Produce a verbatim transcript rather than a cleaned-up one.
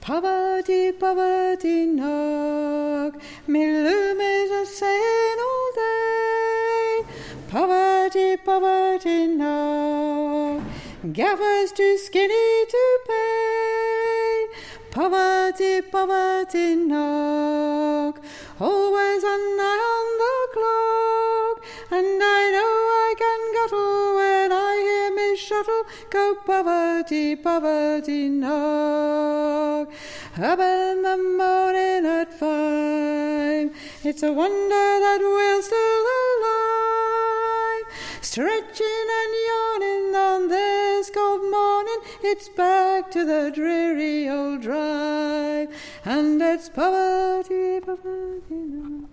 Poverty, poverty, knock, me loom is a saying all day. Poverty, poverty, knock, gaffers too skinny to pay. Poverty, poverty, knock, always an eye on the clock, and I know I can guttle when I hear me shuttle go poverty, poverty, knock. Up in the morning at five, it's a wonder that we're still alive. Stretching and yawning on this cold morning, it's back to the dreary old drive, and it's poverty, poverty, knock.